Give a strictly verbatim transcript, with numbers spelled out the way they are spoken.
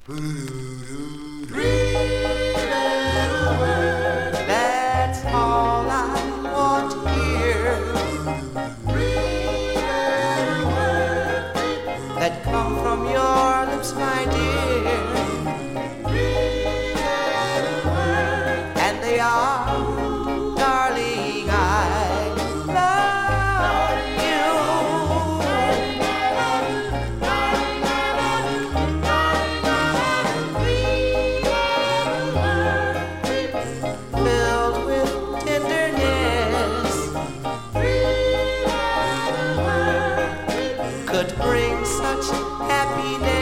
That's all I want to hear. That come from your lips, my dear. And they are, darling, I love you. Filled with tenderness, could bring such happiness.